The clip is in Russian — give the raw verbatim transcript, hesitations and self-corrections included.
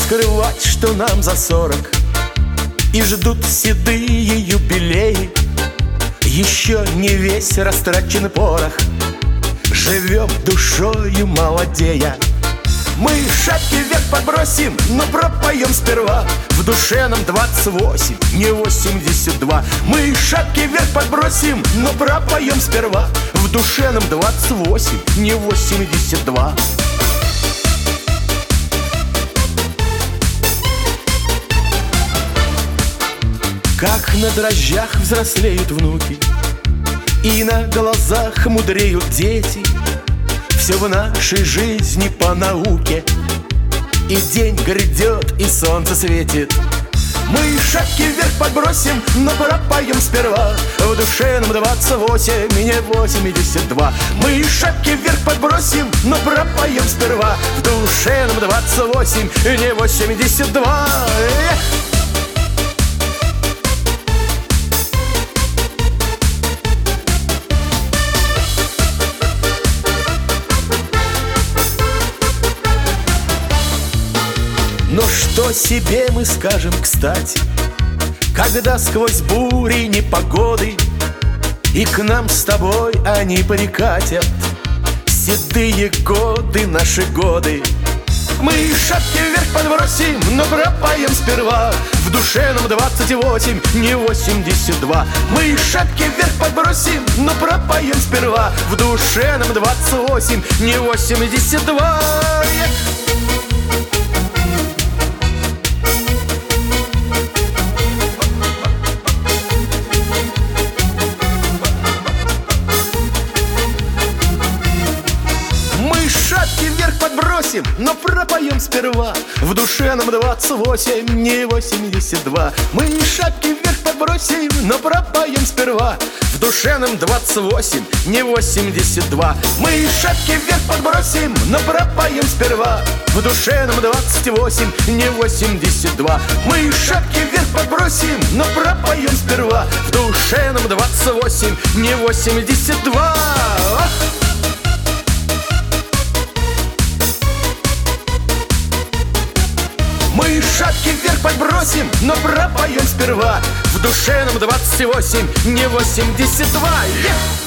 скрывать, что нам за сорок, и ждут седые юбилеи. Еще не весь растрачен порох, живем душою молодея. Мы шапки вверх подбросим, но пропоем сперва. В душе нам двадцать восемь, не восемьдесят два. Мы шапки вверх подбросим, но пропоем сперва. В душе нам двадцать восемь, не восемьдесят два. Как на дрожжах взрослеют внуки, и на глазах мудреют дети. Все в нашей жизни по науке, и день грядет, и солнце светит. Мы шапки вверх подбросим, но пропоем сперва. В душе нам двадцать восемь, не восемьдесят два. Мы шапки вверх подбросим, но пропоем сперва. В душе нам двадцать восемь, не восемьдесят два. Эх! Но что себе мы скажем, кстати, когда сквозь бури непогоды и к нам с тобой они прикатят? Седые годы, наши годы. Мы шапки вверх подбросим, но пропоем сперва. В душе нам двадцать восемь, не восемьдесят два. Мы шапки вверх подбросим, но пропоем сперва. В душе нам двадцать восемь, не восемьдесят два. Шапки вверх подбросим, но пропоем сперва. В душе нам двадцать восемь, не восемьдесят два. Мы шапки вверх подбросим, но пропоем сперва. В душе нам двадцать восемь, не восемьдесят два. Мы шапки вверх подбросим, но пропоем сперва. В душе нам двадцать восемь, не восемьдесят два. Мы шапки вверх подбросим, но пропоем сперва. В душе нам двадцать восемь, не восемьдесят два. Мы шапки вверх подбросим, но пропоем сперва. В душе нам двадцать восемь, не восемьдесят два. Yeah!